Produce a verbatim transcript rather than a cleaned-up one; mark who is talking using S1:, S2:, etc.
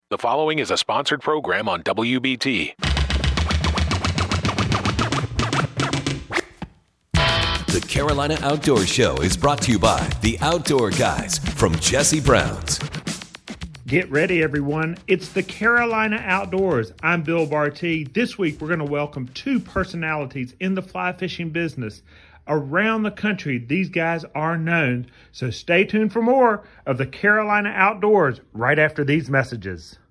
S1: The following is a sponsored program on W B T.
S2: The Carolina Outdoor Show is brought to you by the Outdoor Guys from Jesse Brown's.
S3: Get ready, everyone. It's the Carolina Outdoors. I'm Bill Barty. This week, we're going to welcome two personalities in the fly fishing business. Around the country, these guys are known. So stay tuned for more of the Carolina Outdoors right after these messages.